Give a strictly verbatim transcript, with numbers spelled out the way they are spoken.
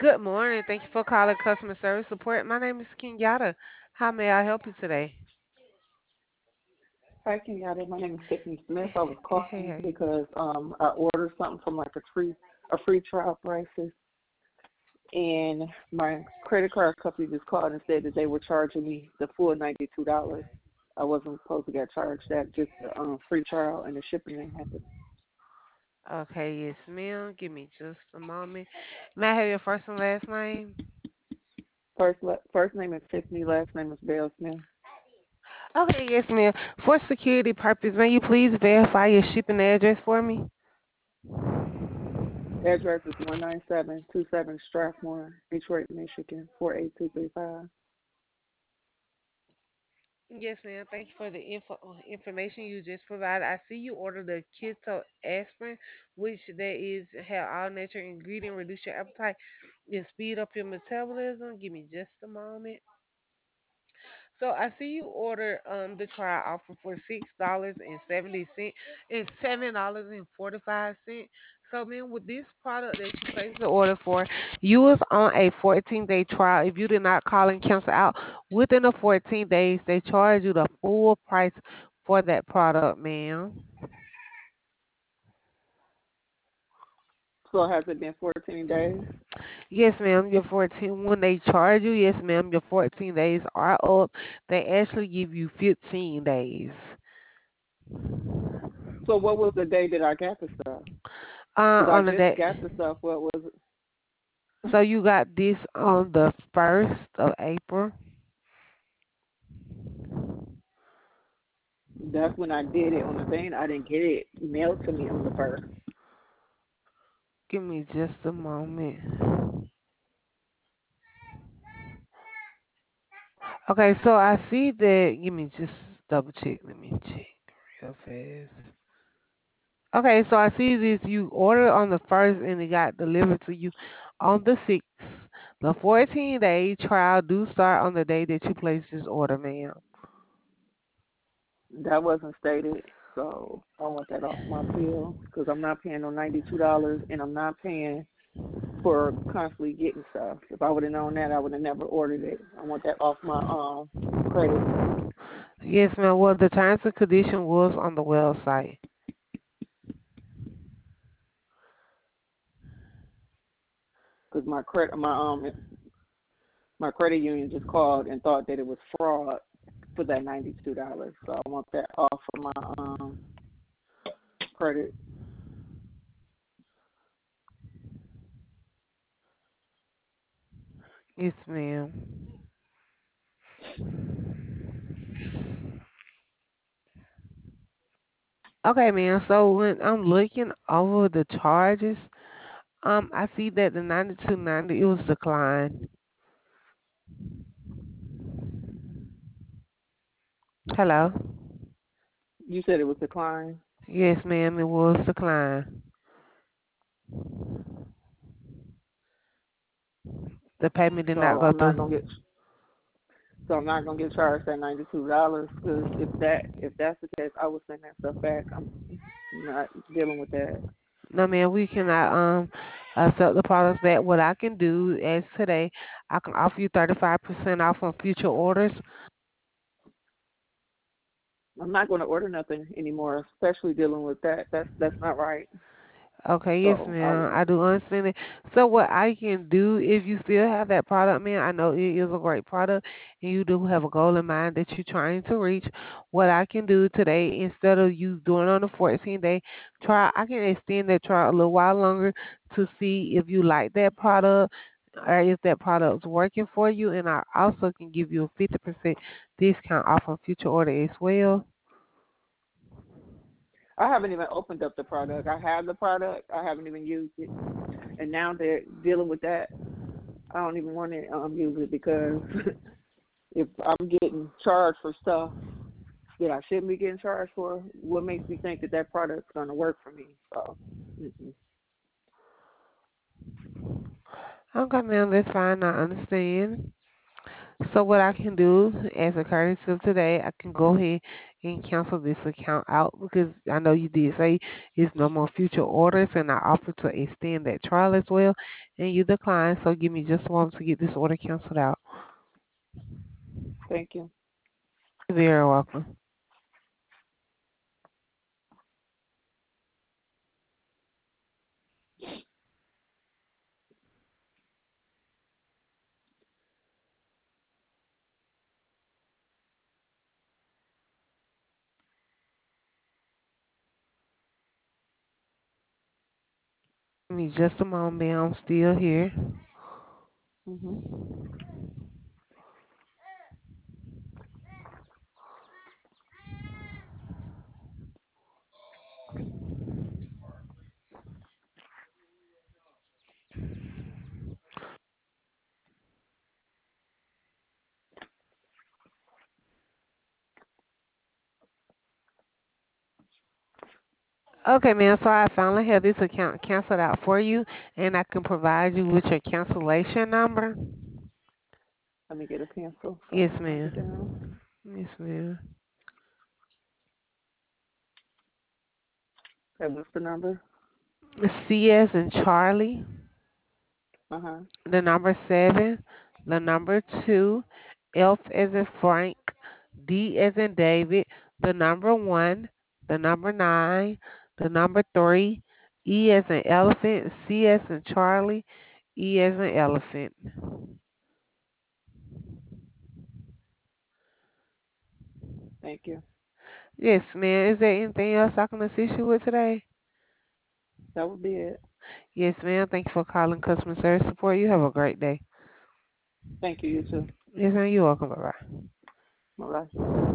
Good morning. Thank you for calling customer service support. My name is Kenyatta. How may I help you today? Hi, Kenyatta. My name is Tiffany Smith. I was Hey, calling hey. because um, I ordered something from like a free a free trial prices, and my credit card company just called and said that they were charging me the full ninety two dollars. I wasn't supposed to get charged that, just the um, free trial and the shipping didn't happen. Okay, yes, ma'am. Give me just a moment. May I have your first and last name? First le- first name is Tiffany, last name is Bell Smith. Okay, yes, ma'am. For security purpose, may you please verify your shipping address for me? Address is one nine seven two seven Strathmore, Detroit, Michigan four eight two three five. Yes, ma'am. Thank you for the info information you just provided. I see you ordered the keto aspirin, which there is have all natural ingredient, reduce your appetite, and speed up your metabolism. Give me just a moment. So I see you order um the trial offer for six dollars and seventy cent and seven dollars and forty five cent. So man, with this product that you placed the order for, you was on a fourteen day trial. If you did not call and cancel out within the fourteen days, they charge you the full price for that product, ma'am. So has it been fourteen days? Yes, ma'am. Your fourteen when they charge you, yes, ma'am. Your fourteen days are up. They actually give you fifteen days. So what was the day that I got the stuff? Uh, Because I on the just day. got the stuff. What was it? So you got this on the first of April. That's when I did it on the thing. I didn't get it mailed to me on the first. Give me just a moment. Okay, so I see that. Give me just double check. Let me check real fast. Okay, so I see this. You ordered on the first and it got delivered to you on the sixth. The fourteen day trial do start on the day that you place this order, ma'am. That wasn't stated, so I want that off my bill because I'm not paying no ninety-two dollars and I'm not paying for constantly getting stuff. If I would have known that, I would have never ordered it. I want that off my um credit Yes, ma'am. Well, the terms and condition was on the website. because my credit my um my credit union just called and thought that it was fraud for that ninety-two dollars. So I want that off of my um credit. Yes, ma'am. Okay, man. So when I'm looking over the charges, um, I see that the ninety-two ninety it was declined. Hello. You said it was declined, Yes, ma'am. It was declined. The payment did not so go I'm not gonna through. get so I'm not gonna get charged that ninety two dollars because if that if that's the case, I will send that stuff back. I'm not dealing with that. No, man. We cannot um accept the products back. What I can do as today, I can offer you thirty-five percent off on future orders. I'm not going to order nothing anymore, especially dealing with that. That's that's not right. Okay, yes, So I ma'am. won't. I do understand it. So what I can do if you still have that product, man, I know it is a great product and you do have a goal in mind that you're trying to reach. What I can do today, instead of you doing on a fourteen day trial, I can extend that trial a little while longer to see if you like that product or if that product's working for you. And I also can give you a fifty percent discount off on future order as well. I haven't even opened up the product. I have the product. I haven't even used it, and now they're dealing with that. I don't even want to um, use it because if I'm getting charged for stuff that I shouldn't be getting charged for, what makes me think that that product's going to work for me? So, mm-mm. Okay, ma'am, that's fine. I understand. So what I can do as a courtesy of today, I can go ahead and cancel this account out because I know you did say it's no more future orders, and I offered to extend that trial as well, and you declined. So give me just a moment to get this order canceled out. Thank you. You're very welcome. Give me just a moment, ma'am. I'm still here. Mhm. Okay, ma'am. So I finally have this account canceled out for you, and I can provide you with your cancellation number. Let me get a pencil so I Yes, can write it down. ma'am. Yes, ma'am. Okay, what's the number? C as in Charlie, Uh huh. the number seven, the number two, F as in Frank, D as in David, the number one, the number nine, the number three, E as in elephant, C as in Charlie, E as in elephant. Thank you. Yes, ma'am. Is there anything else I can assist you with today? That would be it. Yes, ma'am. Thank you for calling customer service support. You have a great day. Thank you. You too. Yes, ma'am. You're welcome. Bye bye. Bye bye.